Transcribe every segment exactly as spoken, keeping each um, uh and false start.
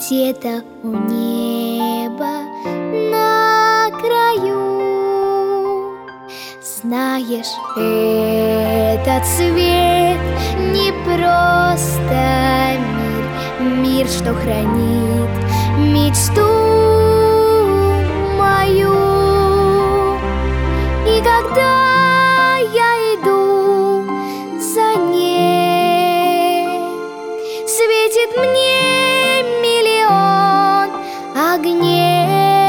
где-то у неба на краю. Знаешь, этот свет не просто мир, мир, что хранит мечту мою. И когда я иду за ней, светит мне миллион огней.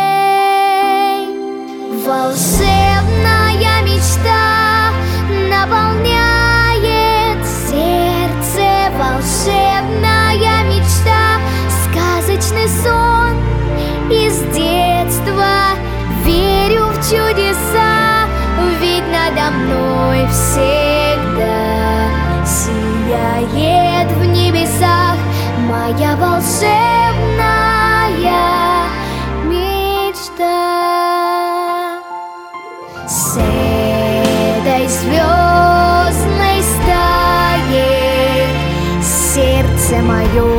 Волшебная мечта наполняет сердце. Волшебная мечта, сказочный сон из детства. Верю в чудеса, ведь надо мной всегда сияет в небесах моя волшебная мечта. С этой звездной стаей сердце мое